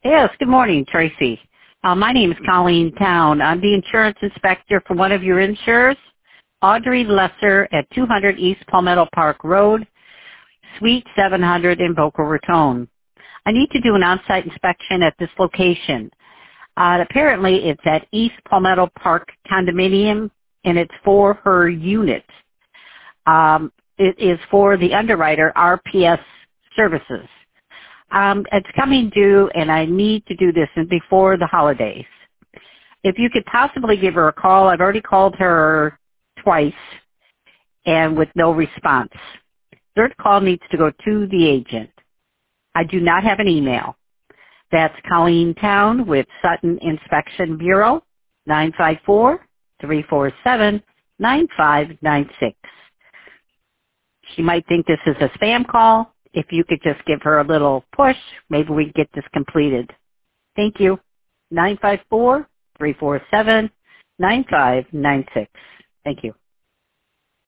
Yes, good morning, Tracy. My name is Colleen Town. I'm the insurance inspector for one of your insurers, Audrey Lesser at 200 East Palmetto Park Road, Suite 700 in Boca Raton. I need to do an on-site inspection at this location. Apparently, it's at East Palmetto Park Condominium, and it's for her unit. It is for the underwriter, RPS Services. It's coming due, and I need to do this before the holidays. If you could possibly give her a call. I've already called her twice, and with no response. Third call needs to go to the agent. I do not have an email. That's Colleen Town with Sutton Inspection Bureau, 954-347-9596. She might think this is a spam call. If you could just give her a little push, maybe we can get this completed. Thank you. 954-347-9596. Thank you.